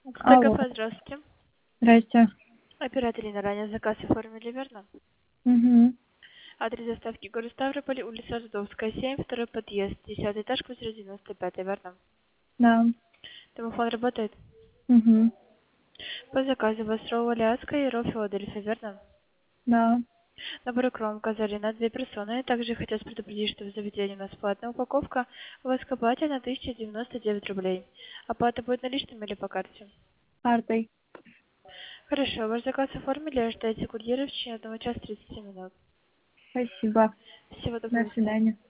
Алло, ТКП, здравствуйте. здрасте. Оператор Ирина, ранее заказ оформили, верно? Угу. Адрес доставки город Ставрополь, улица Жидовская, 7, второй подъезд, 10 этаж, квартира 95, верно? Да. Телефон работает? Угу. По заказу вас Роу Аляска и Роу Филадельфия, верно? Да. Набор икром указали на 2 персоны. Также хотелось предупредить, что в заведении у нас платная упаковка. У вас копатель на 1099 рублей. Оплата будет наличными или по карте? Картой. Хорошо, ваш заказ оформили, ожидайте курьера в течение 1 часа 30 минут. Спасибо. Всего До доброго, до свидания. свидания.